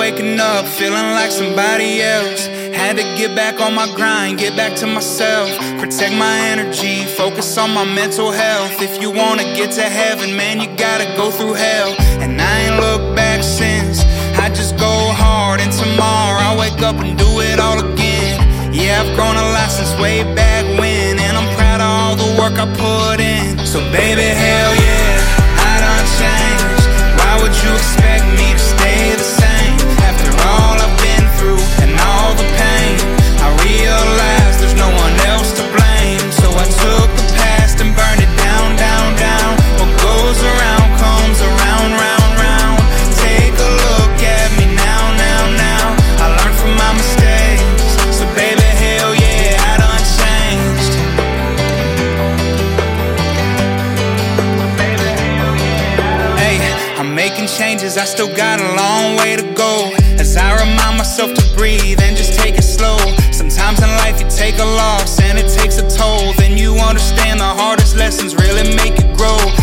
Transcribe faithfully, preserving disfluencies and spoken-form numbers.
waking up feeling like somebody else. Had to get back on my grind, get back to myself. Protect my energy, focus on my mental health. If you wanna get to heaven, man, you gotta go through hell. And I ain't looked back since. I just go hard, and tomorrow I'll wake up and do it all again. Yeah, I've grown a lot since way back when, and I'm proud of all the work I put in. So baby, hell yeah, I done changed. Why would you expect me to stay the same? After all I've been through and all the pain, I realized there's no one else to blame. So I took the past and burned it down, down, down. What goes around comes around, round, round. Take a look at me now, now, now. I learned from my mistakes. So baby, hell yeah, I done changed. Hey, I'm making changes, I still got a long way to go. As I remind myself to breathe and just take it slow. Sometimes in life you take a loss and it takes a toll. Then you understand the hardest lessons really make you grow.